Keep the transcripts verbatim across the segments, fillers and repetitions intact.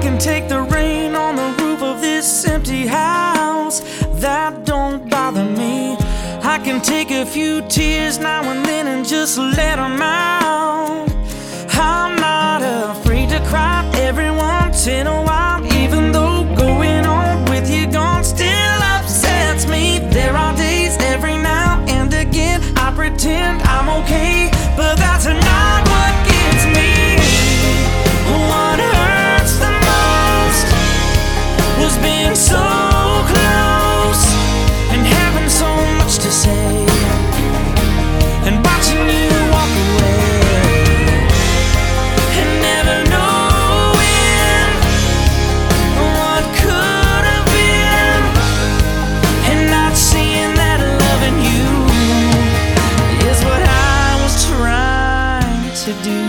can take the rain on the roof of this empty house. That don't bother me. I can take a few tears now and then and just let them out. I'm not afraid to cry every once in a while, even though going on with you gone still upsets me. There are days every now and again I pretend I'm okay, but that's not what gets me. What hurts the most was being so close and having so much to say, and watching you walk away and never knowing what could have been, and not seeing that loving you is what I was trying to do.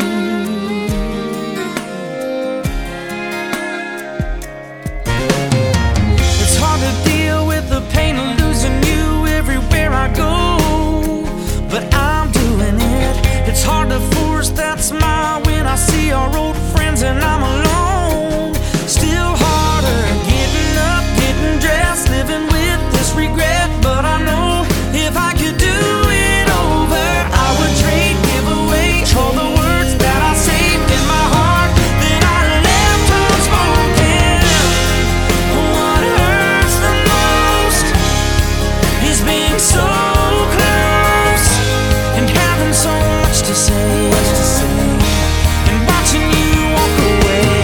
It's hard to deal with the pain of losing you everywhere I go, but I'm doing it. It's hard to force that smile when I see our old friends and I'm alone. Still harder getting up, getting dressed, living with this regret. But I know if I could do it over, I would trade, give away all the words that I saved in my heart that I left unspoken. What hurts the most is being so close and having so much to say, and watching you walk away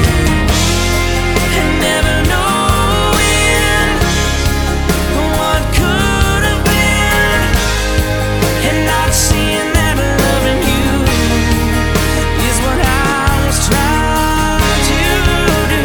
and never knowing what could have been, and not seeing that loving you is what I was trying to do.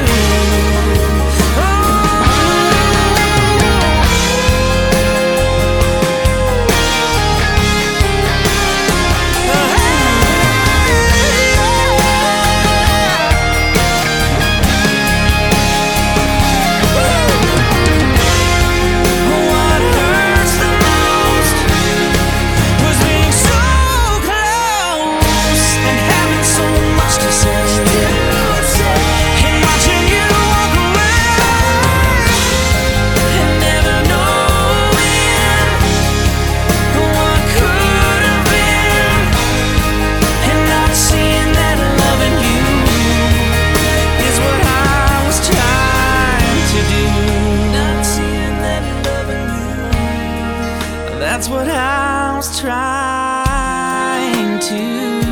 What hurts the most was being so close and having so much to say, and watching you walk away and never knowing what could have been, and not seeing that loving you is what I was trying to do. Not seeing that loving you, that's what I was trying to